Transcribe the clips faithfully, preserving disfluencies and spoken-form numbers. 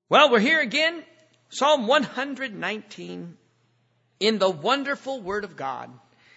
Well, we're here again, Psalm one nineteen, in the wonderful Word of God.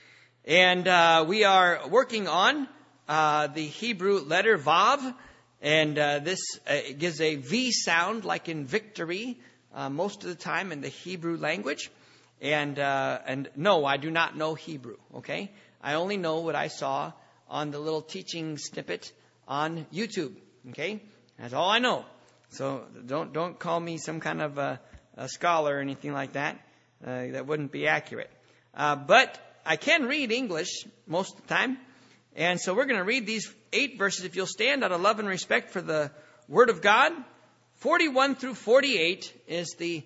And uh, we are working on uh, the Hebrew letter Vav, and uh, this uh, gives a V sound like in victory uh, most of the time in the Hebrew language. And uh, and no, I do not know Hebrew, okay? I only know what I saw on the little teaching snippet on YouTube, okay? That's all I know. So don't don't call me some kind of a, a scholar or anything like that. Uh, that wouldn't be accurate. Uh, but I can read English most of the time. And so we're going to read these eight verses. If you'll stand out of love and respect for the Word of God. forty-one through forty-eight is the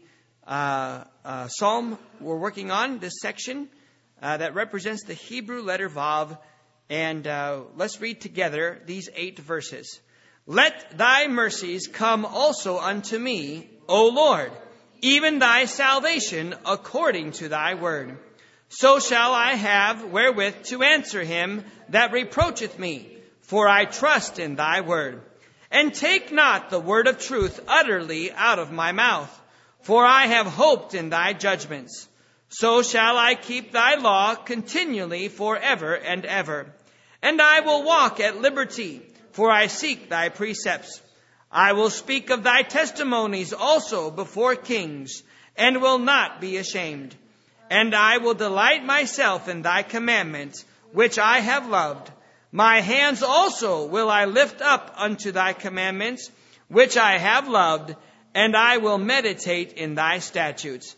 uh, uh, psalm we're working on, this section uh, that represents the Hebrew letter Vav. And uh, let's read together these eight verses. Let thy mercies come also unto me, O Lord, even thy salvation according to thy word. So shall I have wherewith to answer him that reproacheth me, for I trust in thy word. And take not the word of truth utterly out of my mouth, for I have hoped in thy judgments. So shall I keep thy law continually forever and ever. And I will walk at liberty, for I seek thy precepts. I will speak of thy testimonies also before kings, and will not be ashamed. And I will delight myself in thy commandments, which I have loved. My hands also will I lift up unto thy commandments, which I have loved, and I will meditate in thy statutes.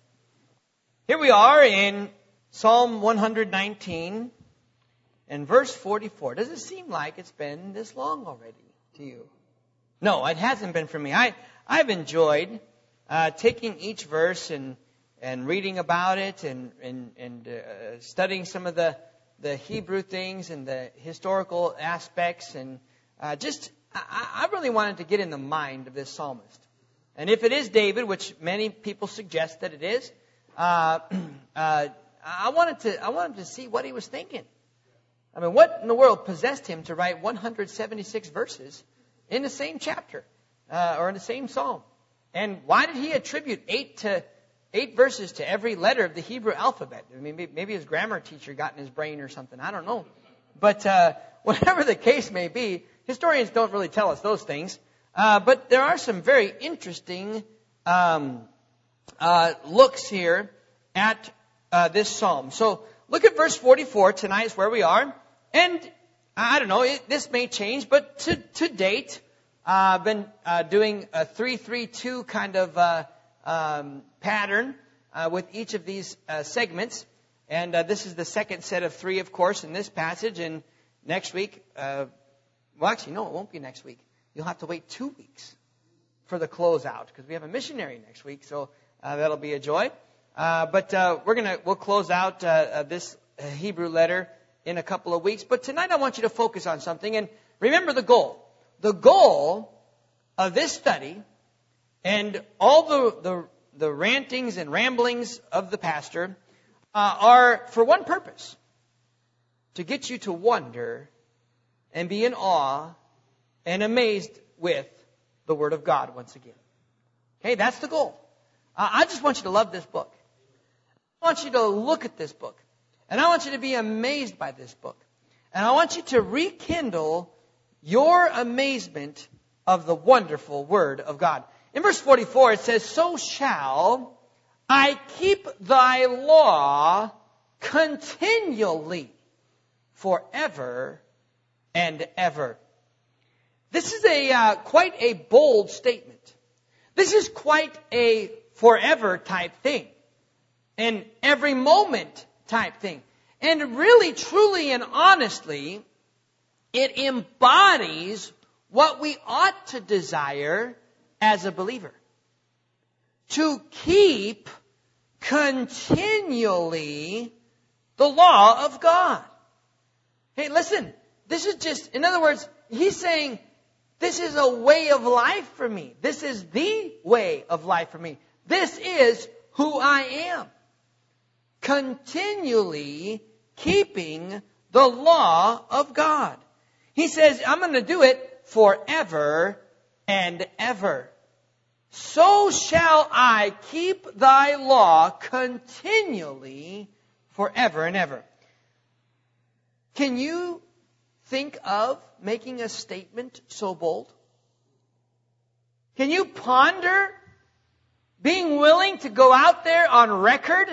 Here we are in Psalm one nineteen. And verse forty-four, does it seem like it's been this long already to you? No, it hasn't been for me. I, I've enjoyed uh, taking each verse and and reading about it and and, and uh, studying some of the, the Hebrew things and the historical aspects. And uh, just, I, I really wanted to get in the mind of this psalmist. And if it is David, which many people suggest that it is, uh, uh, I wanted to I wanted to see what he was thinking. I mean, what in the world possessed him to write one hundred seventy-six verses in the same chapter uh, or in the same psalm? And why did he attribute eight to eight verses to every letter of the Hebrew alphabet? I mean, maybe his grammar teacher got in his brain or something. I don't know. But uh, whatever the case may be, historians don't really tell us those things. Uh, but there are some very interesting um, uh, looks here at uh, this psalm. So look at verse forty-four. Tonight is where we are. And I don't know, it, this may change, but to, to date, uh, I've been uh, doing a three three two kind of uh, um, pattern uh, with each of these uh, segments. And uh, this is the second set of three, of course, in this passage. And next week, uh, well, actually, no, it won't be next week. You'll have to wait two weeks for the closeout because we have a missionary next week, so uh, that'll be a joy. Uh, but uh, we're gonna we'll close out uh, uh, this Hebrew letter in a couple of weeks. But tonight I want you to focus on something. And remember the goal. The goal of this study and all the, the, the rantings and ramblings of the pastor uh, are for one purpose. To get you to wonder and be in awe and amazed with the Word of God once again. Okay, that's the goal. Uh, I just want you to love this book. I want you to look at this book. And I want you to be amazed by this book. And I want you to rekindle your amazement of the wonderful Word of God. In verse forty-four, it says, So shall I keep thy law continually forever and ever. This is a uh, quite a bold statement. This is quite a forever type thing. And every moment type thing. And really, truly, and honestly, it embodies what we ought to desire as a believer. To keep continually the law of God. Hey, listen, this is just, in other words, he's saying, this is a way of life for me. This is the way of life for me. This is who I am. Continually keeping the law of God. He says, I'm going to do it forever and ever. so shall I keep thy law continually forever and ever. Can you think of making a statement so bold? Can you ponder being willing to go out there on record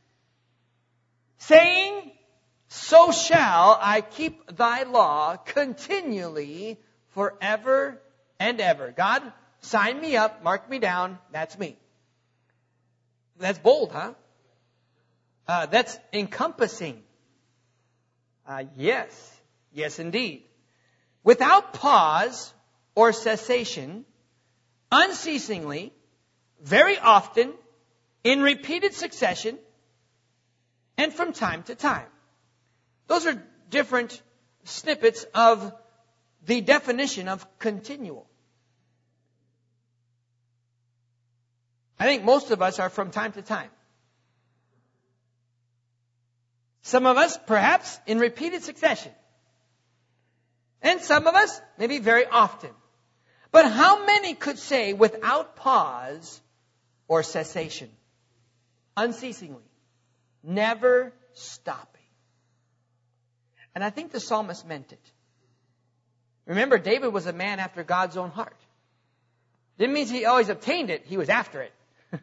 saying, so shall I keep thy law continually forever and ever? God, sign me up, mark me down, that's me. That's bold, huh? Uh, that's encompassing. Uh, yes, yes indeed. Without pause or cessation, unceasingly, very often, in repeated succession, and from time to time. Those are different snippets of the definition of continual. I think most of us are from time to time. Some of us, perhaps, in repeated succession. And some of us, maybe very often. But how many could say without pause or cessation? Unceasingly. Never stopping. And I think the psalmist meant it. Remember, David was a man after God's own heart. Didn't mean he always obtained it. He was after it.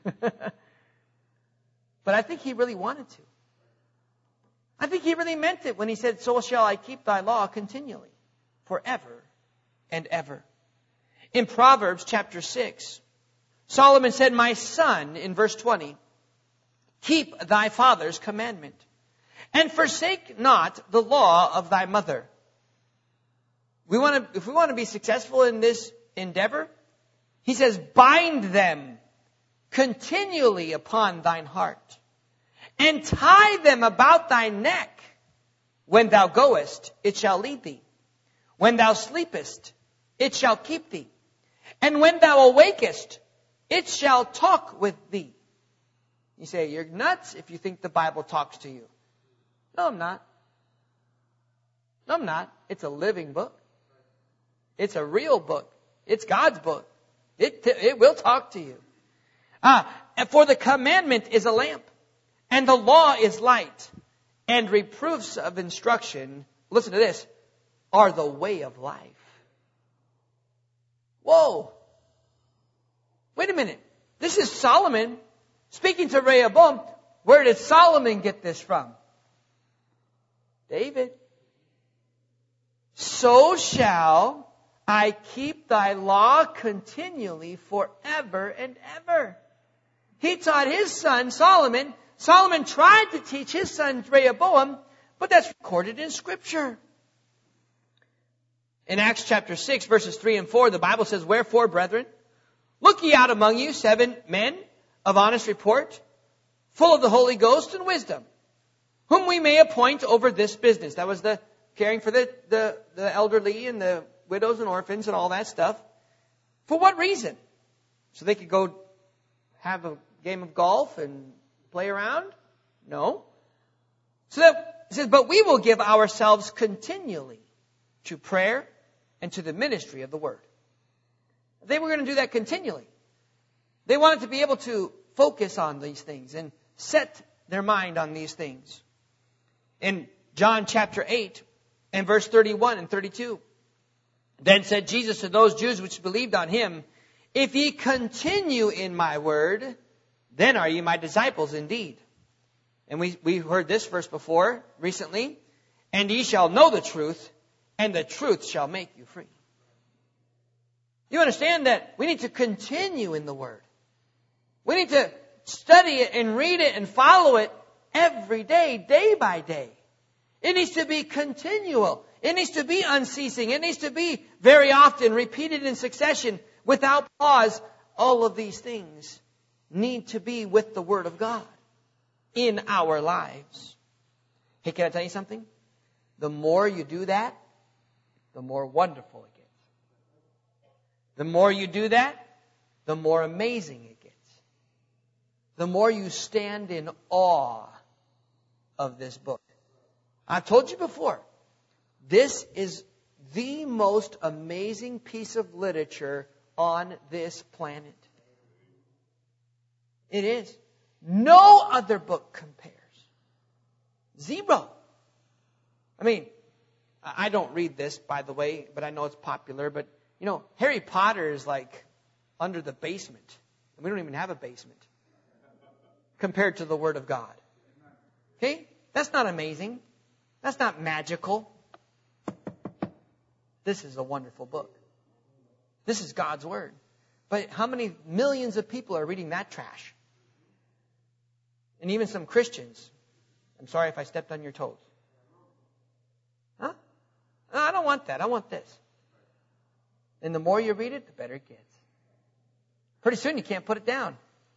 But I think he really wanted to. I think he really meant it when he said, so shall I keep thy law continually, forever and ever. In Proverbs chapter six, Solomon said, my son, in verse twenty, keep thy father's commandment, and forsake not the law of thy mother. We want to, if we want to be successful in this endeavor, he says, bind them continually upon thine heart, and tie them about thy neck. When thou goest, it shall lead thee. When thou sleepest, it shall keep thee. And when thou awakest, it shall talk with thee. You say, you're nuts if you think the Bible talks to you. No, I'm not. No, I'm not. It's a living book. It's a real book. It's God's book. It, it will talk to you. Ah, for the commandment is a lamp, and the law is light, and reproofs of instruction, listen to this, are the way of life. Whoa. Wait a minute. This is Solomon speaking to Rehoboam. Where did Solomon get this from? David. So shall I keep thy law continually forever and ever. He taught his son Solomon. Solomon tried to teach his son Rehoboam, but that's recorded in Scripture. In Acts chapter six, verses three and four, the Bible says, wherefore, brethren, look ye out among you seven men of honest report, full of the Holy Ghost and wisdom, whom we may appoint over this business. That was the caring for the, the, the elderly and the widows and orphans and all that stuff. For what reason? So they could go have a game of golf and play around? No. So that, it says, but we will give ourselves continually to prayer and to the ministry of the word. They were going to do that continually. They wanted to be able to focus on these things and set their mind on these things. In John chapter eight and verse thirty-one and thirty-two, then said Jesus to those Jews which believed on him, if ye continue in my word, then are ye my disciples indeed. And we, we heard this verse before recently. And ye shall know the truth, and the truth shall make you free. You understand that we need to continue in the word. We need to study it and read it and follow it every day, day by day. It needs to be continual. It needs to be unceasing. It needs to be very often, repeated in succession, without pause. All of these things need to be with the Word of God in our lives. Hey, can I tell you something? The more you do that, the more wonderful it gets. The more you do that, the more amazing it gets. The more you stand in awe of this book. I've told you before, this is the most amazing piece of literature on this planet. It is. No other book compares. Zero. I mean, I don't read this, by the way, but I know it's popular. But, you know, Harry Potter is like under the basement. We don't even have a basement compared to the Word of God. Okay? That's not amazing. That's not magical. This is a wonderful book. This is God's Word. But how many millions of people are reading that trash? And even some Christians. I'm sorry if I stepped on your toes. Huh? No, I don't want that. I want this. And the more you read it, the better it gets. Pretty soon you can't put it down.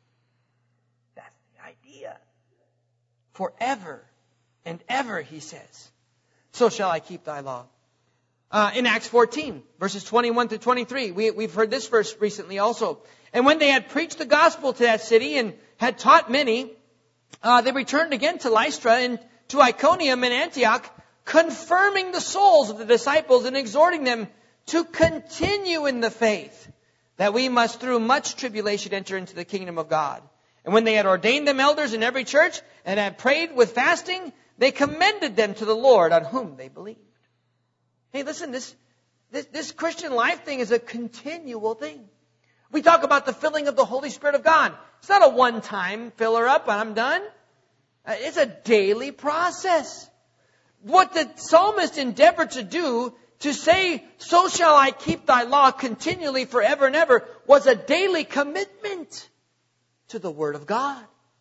That's the idea. Forever and ever, he says, so shall I keep thy law. Uh, in Acts fourteen, verses twenty-one to twenty-three, we, we've heard this verse recently also. And when they had preached the gospel to that city and had taught many, uh, they returned again to Lystra and to Iconium and Antioch, confirming the souls of the disciples and exhorting them to continue in the faith, that we must through much tribulation enter into the kingdom of God. And when they had ordained them elders in every church and had prayed with fasting, they commended them to the Lord on whom they believed. Hey, listen, this, this, this Christian life thing is a continual thing. We talk about the filling of the Holy Spirit of God. It's not a one-time filler up and I'm done. It's a daily process. What the psalmist endeavored to do, to say, so shall I keep thy law continually forever and ever, was a daily commitment to the Word of God.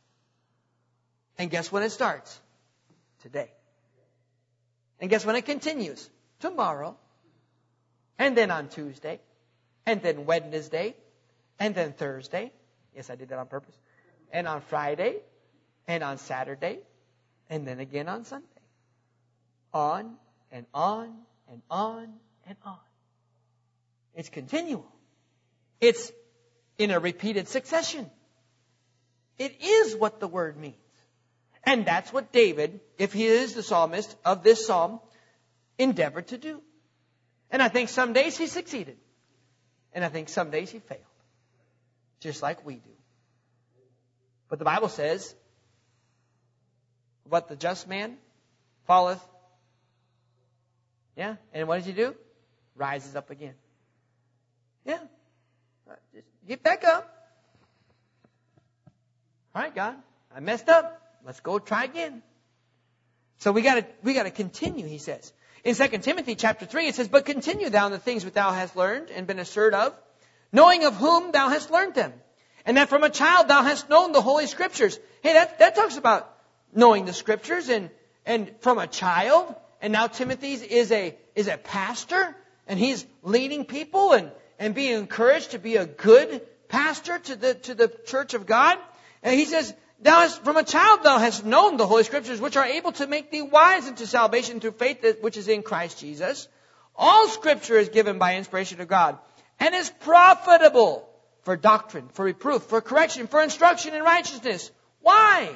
And guess when it starts? Today. And guess when it continues? Tomorrow. And then on Tuesday. And then Wednesday. And then Thursday. Yes, I did that on purpose. And on Friday. And on Saturday. And then again on Sunday. On and on and on and on. It's continual. It's in a repeated succession. It is what the word means. And that's what David, if he is the psalmist of this psalm, endeavored to do. And I think some days he succeeded. And I think some days he failed. Just like we do. But the Bible says, what the just man falleth. Yeah. And what does he do? Rises up again. Yeah. Just get back up. All right, God, I messed up. Let's go try again. So we gotta, we gotta continue, he says. In Second Timothy chapter three, it says, but continue thou in the things which thou hast learned and been assured of, knowing of whom thou hast learned them. And that from a child thou hast known the Holy Scriptures. Hey, that, that talks about knowing the Scriptures and, and from a child. And now Timothy is a, is a pastor and he's leading people and, and being encouraged to be a good pastor to the, to the church of God. And he says, thou hast, from a child thou hast known the Holy Scriptures, which are able to make thee wise unto salvation through faith that, which is in Christ Jesus. All Scripture is given by inspiration of God, and is profitable for doctrine, for reproof, for correction, for instruction in righteousness. Why?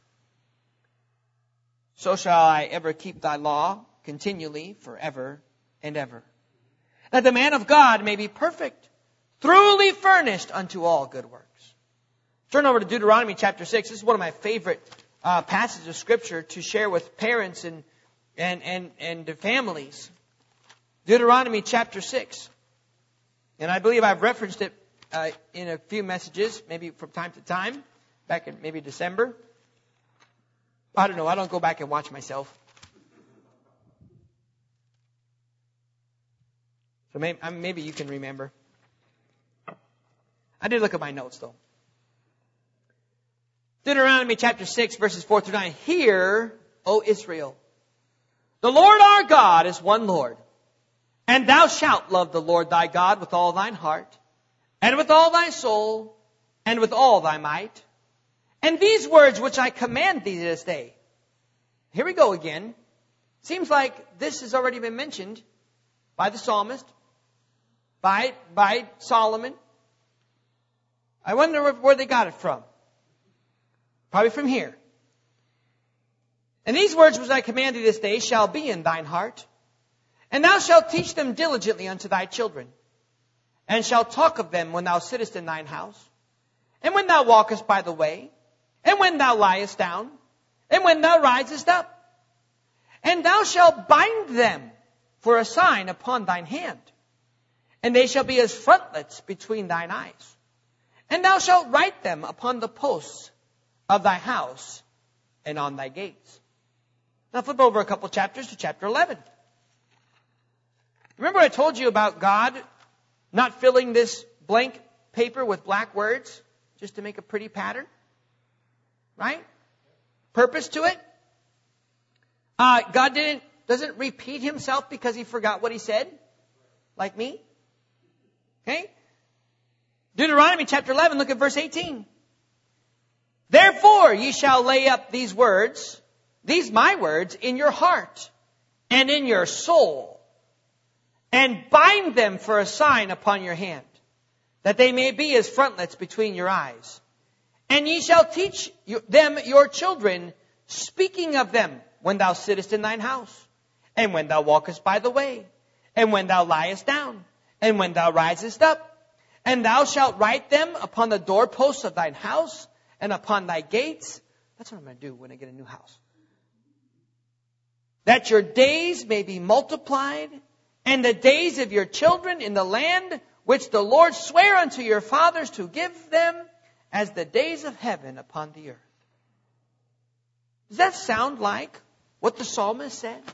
So shall I ever keep thy law continually forever and ever. That the man of God may be perfect, thoroughly furnished unto all good works. Turn over to Deuteronomy chapter six. This is one of my favorite uh, passages of Scripture to share with parents and and and and families. Deuteronomy chapter six, and I believe I've referenced it uh, in a few messages, maybe from time to time, back in maybe December. I don't know. I don't go back and watch myself. So maybe, maybe you can remember. I did look at my notes though. Deuteronomy chapter six, verses four through nine. Hear, O Israel, the Lord our God is one Lord. And thou shalt love the Lord thy God with all thine heart, and with all thy soul, and with all thy might. And these words which I command thee this day. Here we go again. Seems like this has already been mentioned by the psalmist, by, by Solomon. I wonder where they got it from. Probably from here. And these words which I command thee this day shall be in thine heart, and thou shalt teach them diligently unto thy children, and shalt talk of them when thou sittest in thine house, and when thou walkest by the way, and when thou liest down, and when thou risest up. And thou shalt bind them for a sign upon thine hand, and they shall be as frontlets between thine eyes. And thou shalt write them upon the posts of thy house and on thy gates. Now flip over a couple chapters to chapter eleven. Remember I told you about God not filling this blank paper with black words just to make a pretty pattern? Right? Purpose to it. Uh, God didn't doesn't repeat himself because he forgot what he said, like me. Okay? Deuteronomy chapter eleven, look at verse eighteen. Therefore ye shall lay up these words, these my words, in your heart and in your soul, and bind them for a sign upon your hand, that they may be as frontlets between your eyes. And ye shall teach them your children, speaking of them when thou sittest in thine house, and when thou walkest by the way, and when thou liest down, and when thou risest up. And thou shalt write them upon the doorposts of thine house, and upon thy gates. That's what I'm going to do when I get a new house. That your days may be multiplied, and the days of your children in the land which the Lord sware unto your fathers to give them, as the days of heaven upon the earth. Does that sound like what the psalmist said?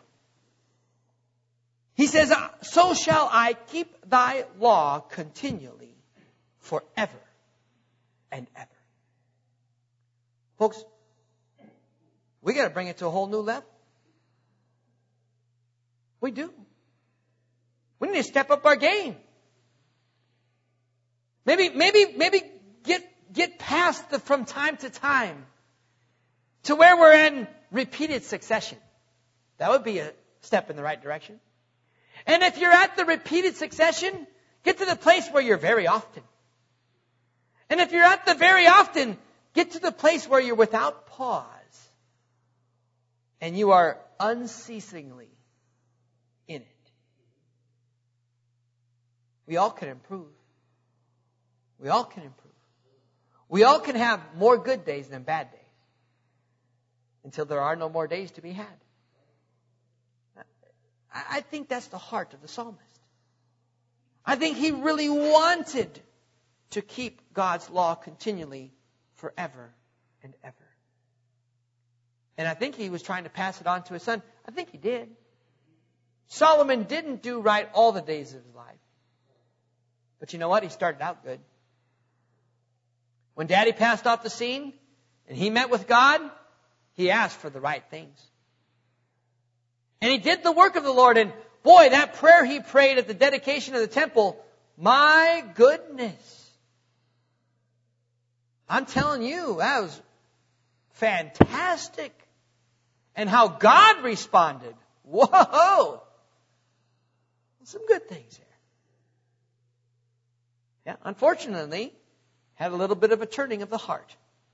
He says, so shall I keep thy law continually, forever and ever. Folks, we got to bring it to a whole new level. We do. We need to step up our game. Maybe, maybe, maybe get get past the from time to time to where we're in repeated succession. That would be a step in the right direction. And if you're at the repeated succession, get to the place where you're very often. And if you're at the very often, get to the place where you're without pause. And you are unceasingly in it. We all can improve. We all can improve. We all can have more good days than bad days. Until there are no more days to be had. I think that's the heart of the psalmist. I think he really wanted to keep God's law continually forever and ever. And I think he was trying to pass it on to his son. I think he did. Solomon didn't do right all the days of his life. But you know what? He started out good. When Daddy passed off the scene and he met with God, he asked for the right things. And he did the work of the Lord. And boy, that prayer he prayed at the dedication of the temple, my goodness. I'm telling you, that was fantastic. And how God responded. Whoa! Some good things here. Yeah, unfortunately, had a little bit of a turning of the heart.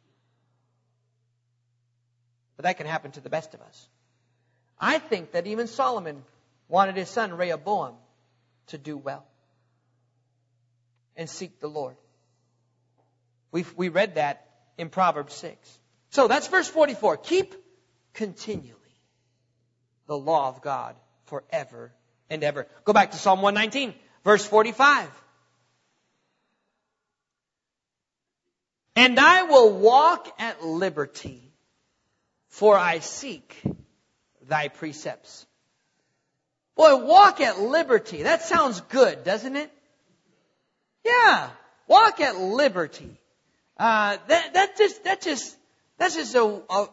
But that can happen to the best of us. I think that even Solomon wanted his son Rehoboam to do well and seek the Lord. We we read that in Proverbs six. So that's verse forty-four. Keep continually the law of God forever and ever. Go back to Psalm one nineteen, verse forty-five. And I will walk at liberty, for I seek thy precepts. Boy, walk at liberty. That sounds good, doesn't it? Yeah, walk at liberty. Uh, that that just that just that's just a, a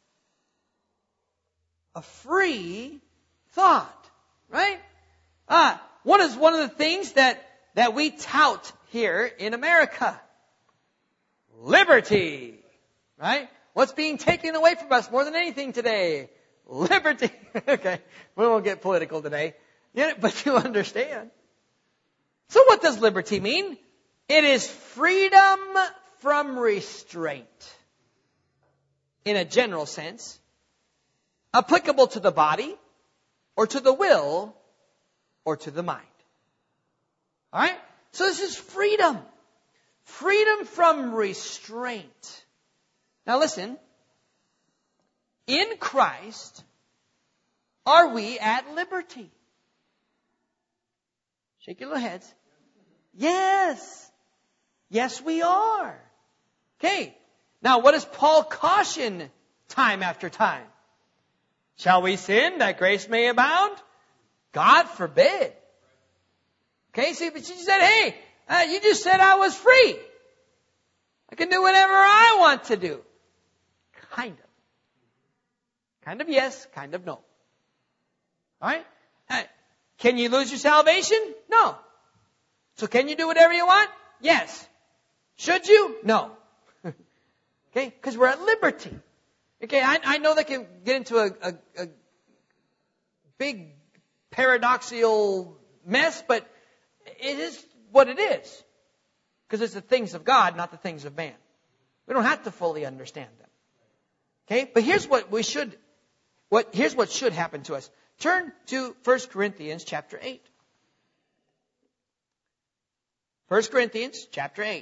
a free thought, right? Uh, what is one of the things that that we tout here in America? Liberty, right? What's being taken away from us more than anything today? Liberty. Okay, we won't get political today, yeah, but you understand. So what does liberty mean? It is freedom from restraint. In a general sense, applicable to the body, or to the will, or to the mind. All right? So this is freedom. Freedom from restraint. Now listen. In Christ, are we at liberty? Shake your little heads. Yes. Yes, we are. Okay. Now, what does Paul caution time after time? Shall we sin that grace may abound? God forbid. Okay, see, but she said, hey, uh, you just said I was free. I can do whatever I want to do. Kind of. Kind of yes, kind of no. All right? Uh, can you lose your salvation? No. So can you do whatever you want? Yes. Should you? No. Okay? Because we're at liberty. Okay, I, I know that can get into a, a, a big paradoxical mess, but it is what it is. Because it's the things of God, not the things of man. We don't have to fully understand them. Okay? But here's what we should, what, here's what should happen to us. Turn to First Corinthians chapter eight. First Corinthians chapter eight.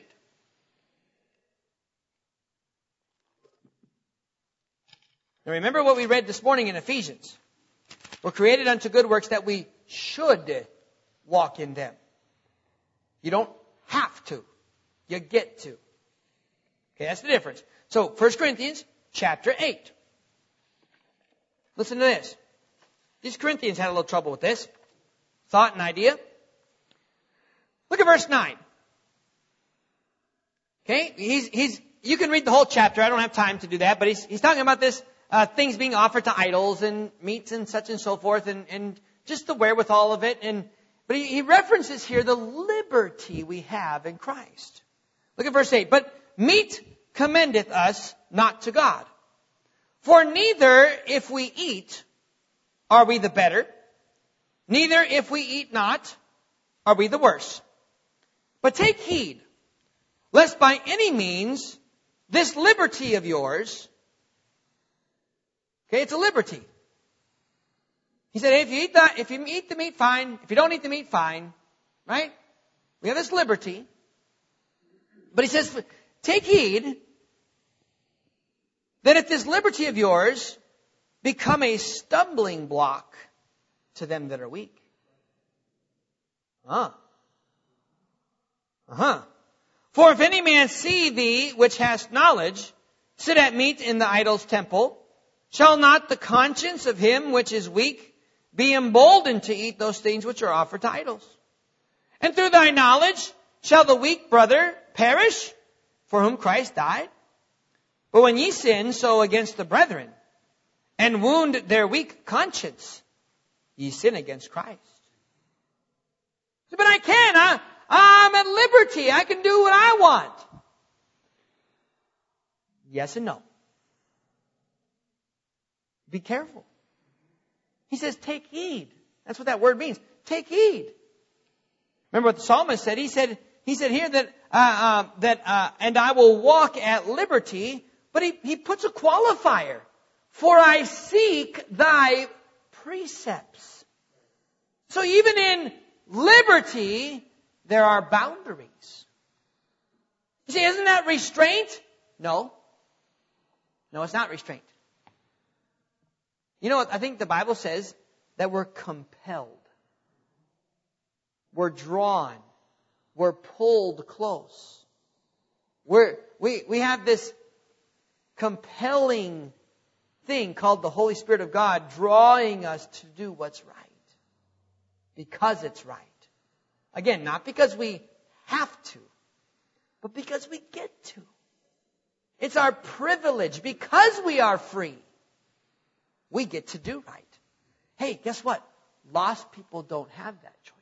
Now remember what we read this morning in Ephesians. We're created unto good works that we should walk in them. You don't have to. You get to. Okay, that's the difference. So, First Corinthians chapter eight. Listen to this. These Corinthians had a little trouble with this. Thought and idea. Look at verse nine. Okay, he's, he's, you can read the whole chapter. I don't have time to do that, but he's, he's talking about this, uh, things being offered to idols and meats and such and so forth and, and just the wherewithal of it. And, but he, he references here the liberty we have in Christ. Look at verse eight. But meat commendeth us not to God. For neither if we eat are we the better, neither if we eat not are we the worse. But take heed, lest by any means this liberty of yours, okay, it's a liberty. He said, hey, if you eat the, if you eat the meat, fine. If you don't eat the meat, fine. Right? We have this liberty. But he says, take heed that if this liberty of yours become a stumbling block to them that are weak. Ah. Uh-huh. For if any man see thee, which hast knowledge, sit at meat in the idol's temple, shall not the conscience of him which is weak be emboldened to eat those things which are offered to idols? And through thy knowledge shall the weak brother perish, for whom Christ died? But when ye sin so against the brethren, and wound their weak conscience, ye sin against Christ. But I can, I, I'm at liberty, I can do what I want. Yes and no. Be careful. He says, take heed. That's what that word means. Take heed. Remember what the psalmist said? He said, he said here that, uh, uh, that, uh, and I will walk at liberty, but he, he puts a qualifier. For I seek thy precepts. So even in liberty, there are boundaries. You see, isn't that restraint? No. No, it's not restraint. You know what? I think the Bible says that we're compelled. We're drawn. We're pulled close. We're, we, we have this compelling thing called the Holy Spirit of God drawing us to do what's right. Because it's right. Again, not because we have to, but because we get to. It's our privilege. Because we are free, we get to do right. Hey, guess what? Lost people don't have that choice.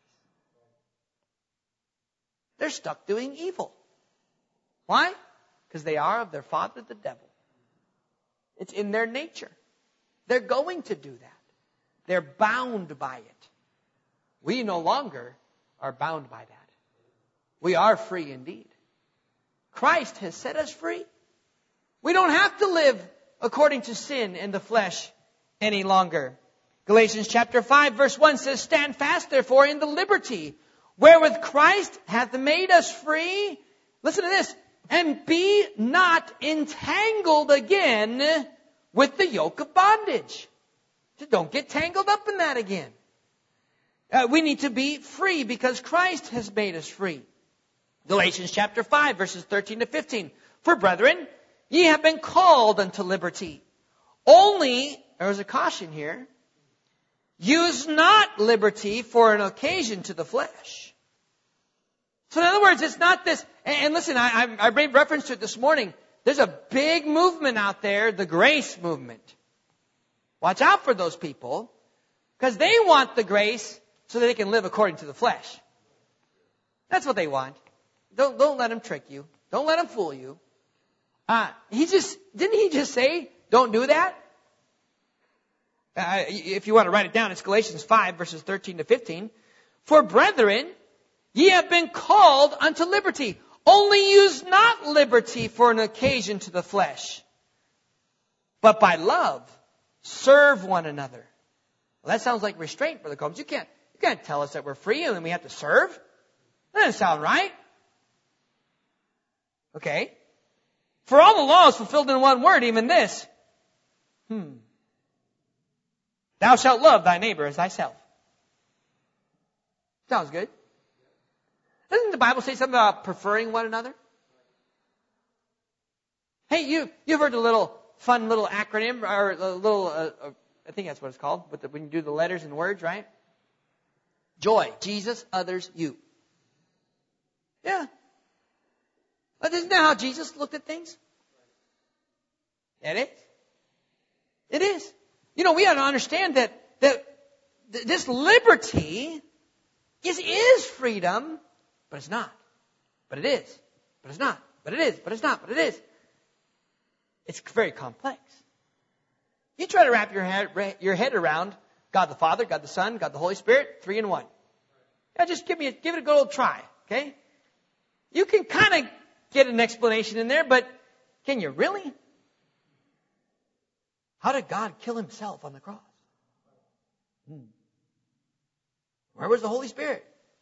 They're stuck doing evil. Why? Because they are of their father, the devil. It's in their nature. They're going to do that. They're bound by it. We no longer are bound by that. We are free indeed. Christ has set us free. We don't have to live according to sin and the flesh any longer. Galatians chapter five verse one says, stand fast therefore in the liberty wherewith Christ hath made us free. Listen to this. And be not entangled again with the yoke of bondage. So don't get tangled up in that again. Uh, we need to be free because Christ has made us free. Galatians chapter five, verses thirteen to fifteen. For brethren, ye have been called unto liberty. Only, there's a caution here, use not liberty for an occasion to the flesh. So in other words, it's not this, and, and listen, I, I made reference to it this morning. There's a big movement out there, the grace movement. Watch out for those people, because they want the grace so that they can live according to the flesh. That's what they want. Don't, don't let them trick you. Don't let them fool you. Uh, he just, didn't he just say, don't do that? Uh, if you want to write it down, it's Galatians five, verses thirteen to fifteen. For brethren, ye have been called unto liberty. Only use not liberty for an occasion to the flesh, but by love serve one another. Well, that sounds like restraint, Brother Combs. You can't, you can't tell us that we're free and then we have to serve. That doesn't sound right. Okay. For all the law is fulfilled in one word, even this. Hmm. Thou shalt love thy neighbor as thyself. Sounds good. Doesn't the Bible say something about preferring one another? Hey, you, you've heard the little fun little acronym, or a little, uh, uh, I think that's what it's called, but the, when you do the letters and words, right? Joy. Jesus, others, you. Yeah. But isn't that how Jesus looked at things? It is. It is. You know, we ought to understand that, that th- this liberty is, is freedom, but it's not. But it is. But it's not. But it is. But it's not. But it is. It's very complex. You try to wrap your head, your head around God the Father, God the Son, God the Holy Spirit, three in one. Yeah, just give me a, give it a good old try, okay? You can kind of get an explanation in there, but can you really? How did God kill himself on the cross? Hmm. Where was the Holy Spirit?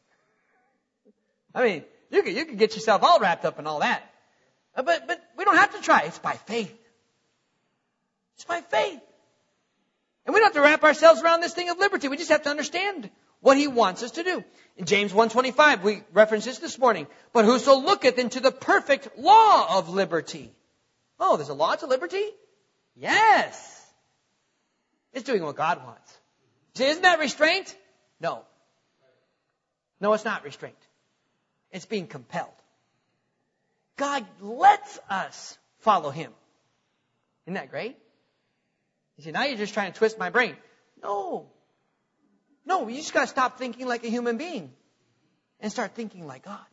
I mean, you could, you could get yourself all wrapped up in all that. But, but we don't have to try. It's by faith. It's by faith. And we don't have to wrap ourselves around this thing of liberty. We just have to understand what he wants us to do. In James one twenty-five, we referenced this this morning. But whoso looketh into the perfect law of liberty. Oh, there's a law to liberty? Yes. It's doing what God wants. See, isn't that restraint? No. No, it's not restraint. It's being compelled. God lets us follow him. Isn't that great? You see, now you're just trying to twist my brain. No. No, you just got to stop thinking like a human being and start thinking like God.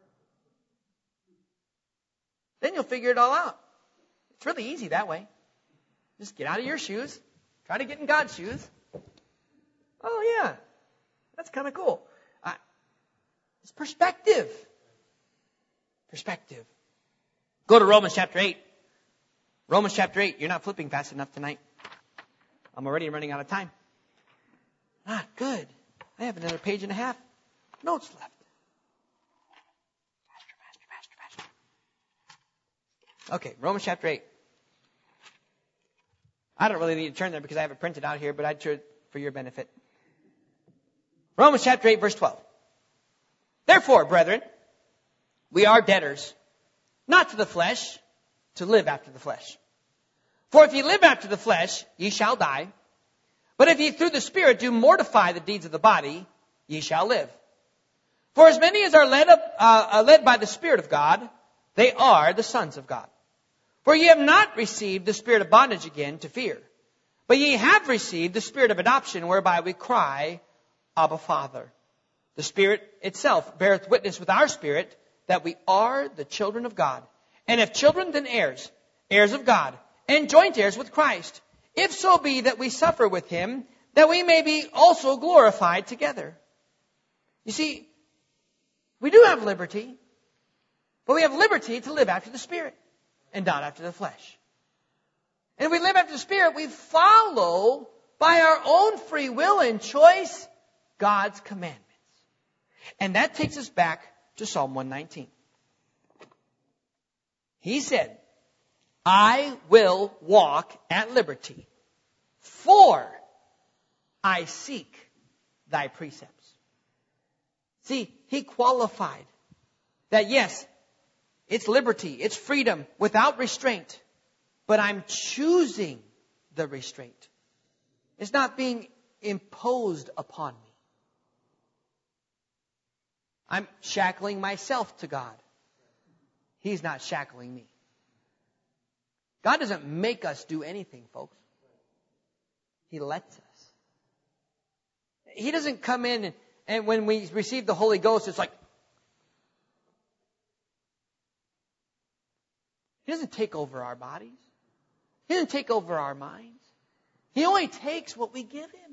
Then you'll figure it all out. It's really easy that way. Just get out of your shoes. Try to get in God's shoes. Oh, yeah. That's kind of cool. Uh, it's perspective. Perspective. Go to Romans chapter eight. Romans chapter eight. You're not flipping fast enough tonight. I'm already running out of time. Not good. I have another page and a half notes left. Faster, faster, faster, faster. Okay, Romans chapter eight. I don't really need to turn there because I have it printed out here, but I'd turn for your benefit. Romans chapter eight, verse twelve. Therefore, brethren, we are debtors, not to the flesh, to live after the flesh. For if ye live after the flesh, ye shall die. But if ye through the Spirit do mortify the deeds of the body, ye shall live. For as many as are led, up, uh, led by the Spirit of God, they are the sons of God. For ye have not received the spirit of bondage again to fear, but ye have received the spirit of adoption, whereby we cry, Abba, Father. The Spirit itself beareth witness with our spirit that we are the children of God. And if children, then heirs, heirs of God, and joint heirs with Christ. If so be that we suffer with him, that we may be also glorified together. You see, we do have liberty, but we have liberty to live after the Spirit and not after the flesh. And if we live after the Spirit, we follow by our own free will and choice God's commandments. And that takes us back to Psalm one nineteen. He said, I will walk at liberty, for I seek thy precepts. See, he qualified that yes, it's liberty, it's freedom without restraint, but I'm choosing the restraint. It's not being imposed upon me. I'm shackling myself to God. He's not shackling me. God doesn't make us do anything, folks. He lets us. He doesn't come in and, and when we receive the Holy Ghost, it's like, He doesn't take over our bodies. He doesn't take over our minds. He only takes what we give Him.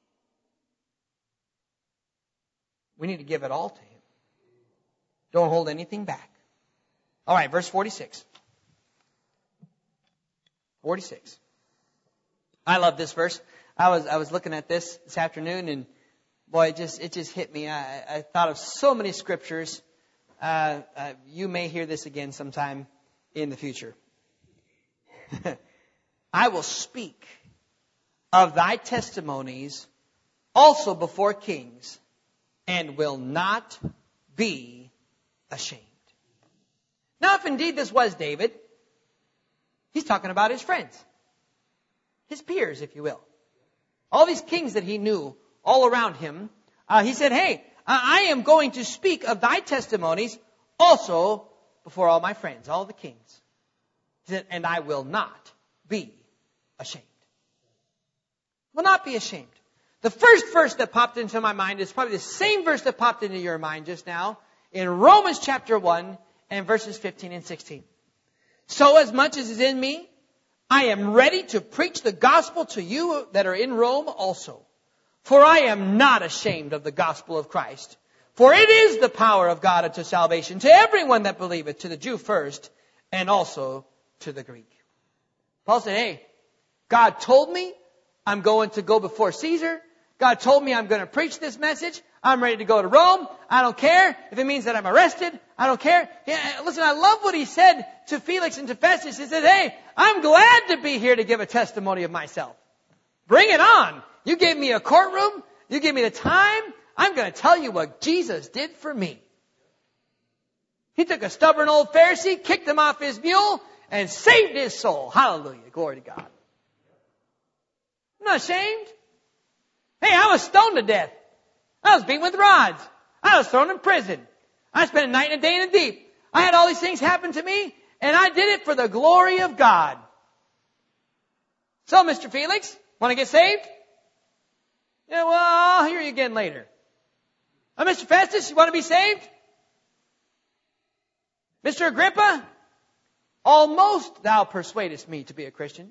We need to give it all to Him. Don't hold anything back. All right, verse forty-six. forty-six. I love this verse. I was I was looking at this this afternoon, and boy, it just it just hit me. I, I thought of so many scriptures. Uh, uh, you may hear this again sometime in the future. I will speak of thy testimonies also before kings, and will not be ashamed. Now, if indeed this was David, he's talking about his friends, his peers, if you will. All these kings that he knew all around him. Uh, he said, hey, I am going to speak of thy testimonies also before all my friends, all the kings. He said, and I will not be ashamed. Will not be ashamed. The first verse that popped into my mind is probably the same verse that popped into your mind just now in Romans chapter one and verses fifteen and sixteen. So as much as is in me, I am ready to preach the gospel to you that are in Rome also. For I am not ashamed of the gospel of Christ. For it is the power of God unto salvation to everyone that believeth, to the Jew first, and also to the Greek. Paul said, hey, God told me I'm going to go before Caesar. God told me I'm going to preach this message. I'm ready to go to Rome. I don't care if it means that I'm arrested. I don't care. Yeah, listen, I love what he said to Felix and to Festus. He said, hey, I'm glad to be here to give a testimony of myself. Bring it on. You gave me a courtroom. You gave me the time. I'm going to tell you what Jesus did for me. He took a stubborn old Pharisee, kicked him off his mule, and saved his soul. Hallelujah. Glory to God. I'm not ashamed. Hey, I was stoned to death. I was beaten with rods. I was thrown in prison. I spent a night and a day in the deep. I had all these things happen to me, and I did it for the glory of God. So, Mister Felix, want to get saved? Yeah, well, I'll hear you again later. Uh, Mister Festus, you want to be saved? Mister Agrippa, almost thou persuadest me to be a Christian.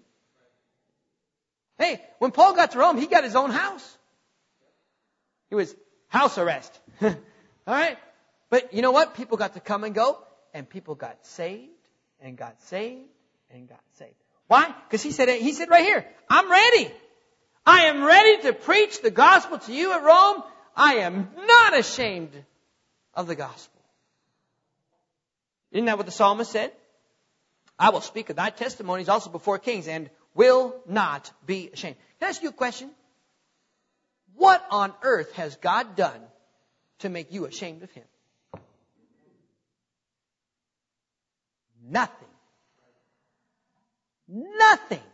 Hey, when Paul got to Rome, he got his own house. It was house arrest. All right? But you know what? People got to come and go, and people got saved, and got saved, and got saved. Why? Because he said, he said right here, I'm ready. I am ready to preach the gospel to you at Rome. I am not ashamed of the gospel. Isn't that what the psalmist said? I will speak of thy testimonies also before kings, and will not be ashamed. Can I ask you a question? What on earth has God done to make you ashamed of Him? Nothing. Nothing.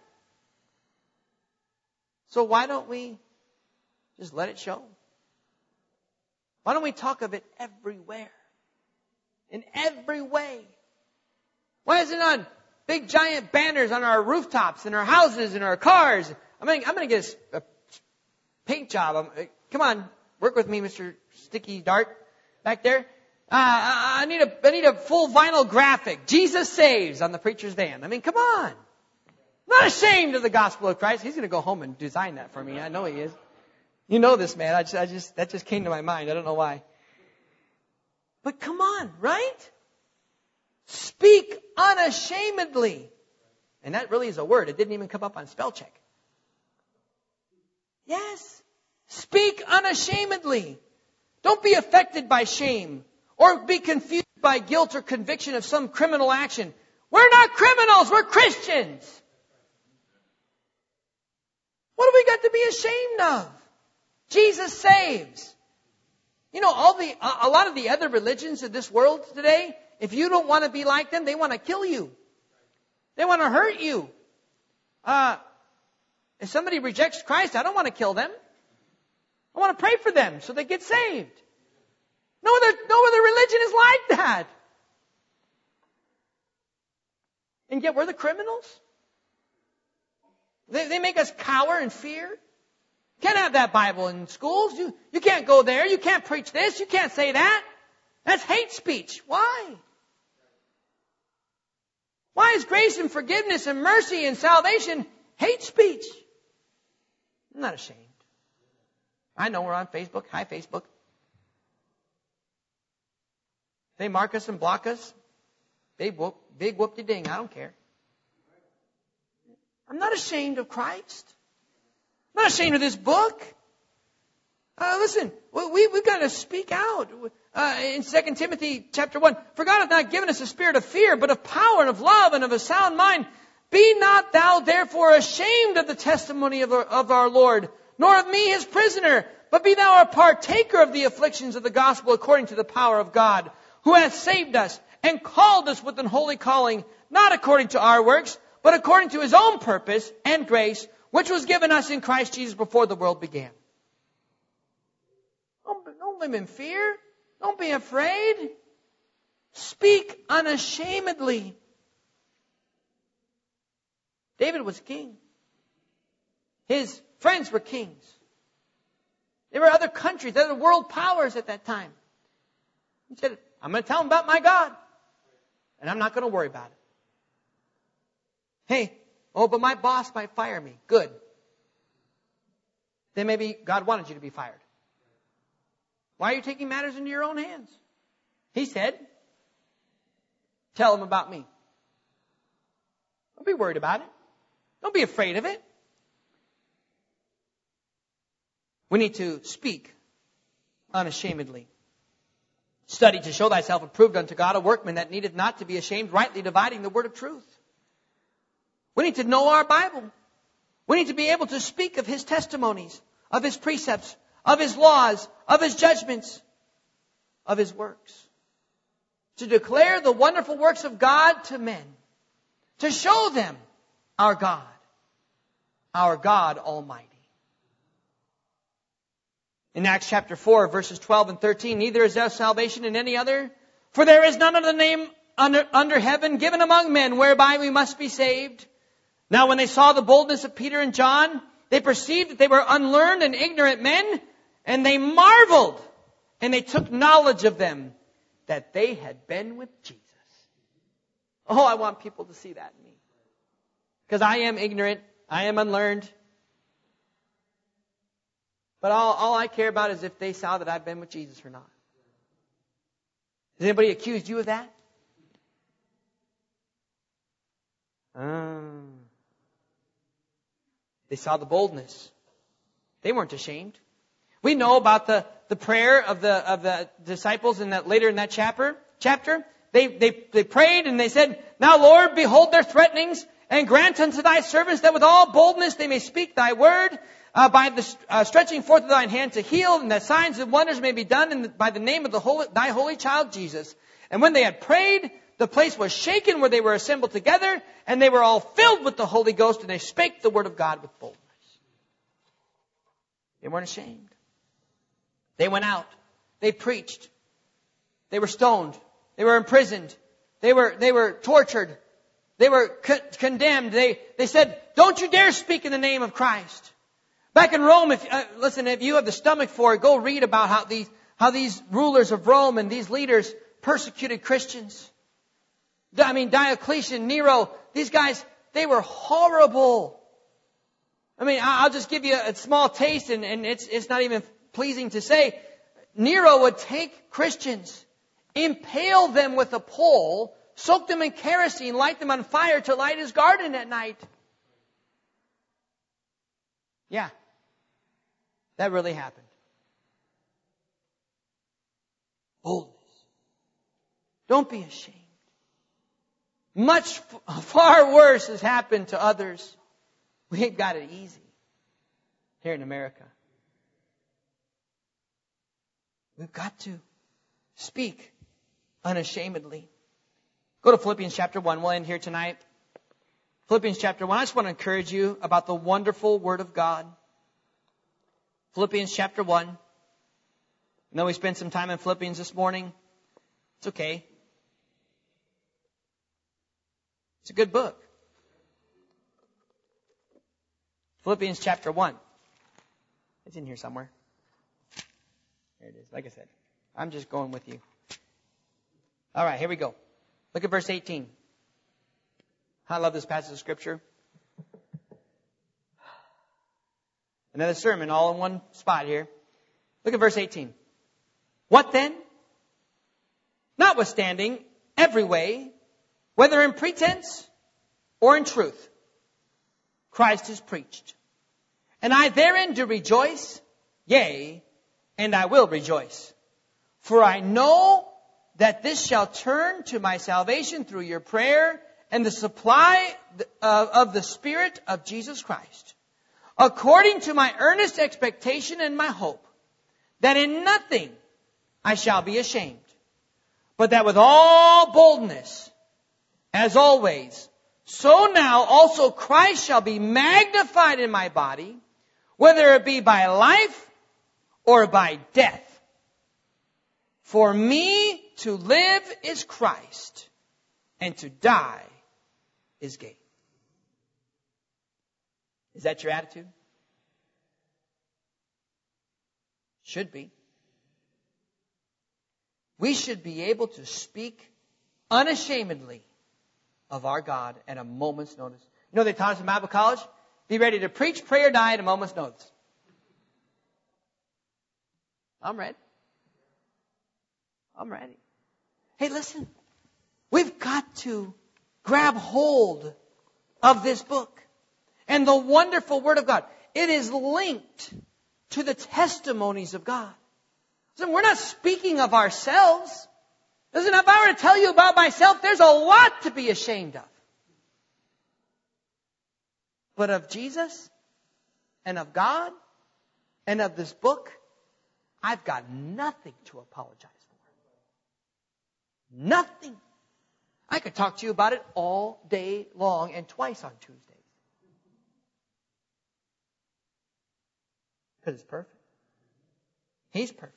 So why don't we just let it show? Why don't we talk of it everywhere? In every way. Why is it on big giant banners on our rooftops, in our houses, in our cars? I'm going I'm going to get a, a paint job. I'm, come on, work with me, Mister Sticky Dart, back there. Uh, I, I need a I need a full vinyl graphic. Jesus saves on the preacher's van. I mean, come on. I'm not ashamed of the gospel of Christ. He's going to go home and design that for me. I know he is. You know this man. I just, I just that just came to my mind. I don't know why. But come on, right? Speak unashamedly. And that really is a word. It didn't even come up on spell check. Yes. Speak unashamedly. Don't be affected by shame or be confused by guilt or conviction of some criminal action. We're not criminals. We're Christians. What do we got to be ashamed of? Jesus saves. You know, all the a lot of the other religions in this world today, if you don't want to be like them, they want to kill you. They want to hurt you. Uh, if somebody rejects Christ, I don't want to kill them. I want to pray for them so they get saved. No other, no other religion is like that. And yet we're the criminals. They, they make us cower in fear. You can't have that Bible in schools. You, you can't go there. You can't preach this. You can't say that. That's hate speech. Why? Why is grace and forgiveness and mercy and salvation hate speech? I'm not ashamed. I know we're on Facebook. Hi, Facebook. They mark us and block us. Big whoop, big whoop-de-ding. I don't care. I'm not ashamed of Christ. I'm not ashamed of this book. Uh, listen, we, we've got to speak out. Uh, in Second Timothy chapter one, for God hath not given us a spirit of fear, but of power and of love and of a sound mind. Be not thou therefore ashamed of the testimony of our, of our Lord, nor of me his prisoner, but be thou a partaker of the afflictions of the gospel according to the power of God, who hath saved us and called us with an holy calling, not according to our works, but according to his own purpose and grace, which was given us in Christ Jesus before the world began. Don't, don't live in fear. Don't be afraid. Speak unashamedly. David was king. His friends were kings. There were other countries, other world powers at that time. He said, I'm going to tell them about my God. And I'm not going to worry about it. Hey, oh, but my boss might fire me. Good. Then maybe God wanted you to be fired. Why are you taking matters into your own hands? He said, tell them about me. Don't be worried about it. Don't be afraid of it. We need to speak unashamedly. Study to show thyself approved unto God, a workman that needeth not to be ashamed, rightly dividing the word of truth. We need to know our Bible. We need to be able to speak of his testimonies, of his precepts, of his laws, of his judgments, of his works. To declare the wonderful works of God to men. To show them our God, our God Almighty. In Acts chapter four, verses twelve and thirteen, neither is there salvation in any other, for there is none other name under, under heaven given among men whereby we must be saved. Now when they saw the boldness of Peter and John, they perceived that they were unlearned and ignorant men, and they marveled, and they took knowledge of them, that they had been with Jesus. Oh, I want people to see that in me. Because I am ignorant, I am unlearned. But all, all I care about is if they saw that I've been with Jesus or not. Has anybody accused you of that? Um, they saw the boldness. They weren't ashamed. We know about the, the prayer of the of the disciples in that later in that chapter. Chapter they they they prayed and they said, "Now Lord, behold their threatenings, and grant unto thy servants that with all boldness they may speak thy word." Uh, by the uh, stretching forth of thine hand to heal, and that signs and wonders may be done in the, by the name of the holy, thy holy child Jesus. And when they had prayed, the place was shaken where they were assembled together, and they were all filled with the Holy Ghost, and they spake the word of God with boldness. They weren't ashamed. They went out. They preached. They were stoned. They were imprisoned. They were they were tortured. They were co- condemned. They they said, "Don't you dare speak in the name of Christ." Back in Rome, if uh, listen, if you have the stomach for it, go read about how these how these rulers of Rome and these leaders persecuted Christians. I mean, Diocletian, Nero, these guys, they were horrible. I mean, I'll just give you a small taste, and, and it's it's not even pleasing to say. Nero would take Christians, impale them with a pole, soak them in kerosene, light them on fire to light his garden at night. Yeah. That really happened. Boldness. Don't be ashamed. much far worse has happened to others. We've got it easy here in America. We've got to speak unashamedly. Go to Philippians chapter one. We'll end here tonight. Philippians chapter one. I just want to encourage you about the wonderful Word of God. Philippians chapter one. I know we spent some time in Philippians this morning. It's okay. It's a good book. Philippians chapter one. It's in here somewhere. There it is. Like I said, I'm just going with you. All right, here we go. Look at verse eighteen. I love this passage of Scripture. Another sermon all in one spot here. Look at verse eighteen. What then? Notwithstanding, every way, whether in pretense or in truth, Christ is preached. And I therein do rejoice, yea, and I will rejoice. For I know that this shall turn to my salvation through your prayer and the supply of the Spirit of Jesus Christ, according to my earnest expectation and my hope, that in nothing I shall be ashamed, but that with all boldness, as always, so now also Christ shall be magnified in my body, whether it be by life or by death. For me to live is Christ, and to die is gain. Is that your attitude? Should be. We should be able to speak unashamedly of our God at a moment's notice. You know, they taught us in Bible college, be ready to preach, pray, or die at a moment's notice. I'm ready. I'm ready. Hey, listen. We've got to grab hold of this book and the wonderful Word of God. It is linked to the testimonies of God. Listen, we're not speaking of ourselves. Listen, if I were to tell you about myself, there's a lot to be ashamed of. But of Jesus and of God and of this book, I've got nothing to apologize for. Nothing. I could talk to you about it all day long and twice on Tuesdays. Because it's perfect. He's perfect.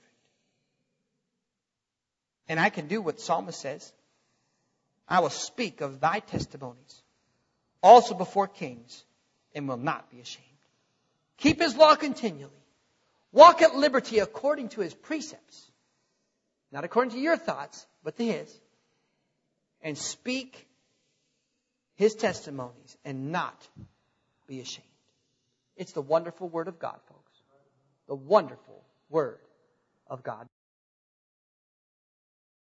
And I can do what the psalmist says. I will speak of thy testimonies also before kings and will not be ashamed. Keep his law continually. Walk at liberty according to his precepts. Not according to your thoughts, but to his. And speak his testimonies and not be ashamed. It's the wonderful Word of God, folks. The wonderful Word of God.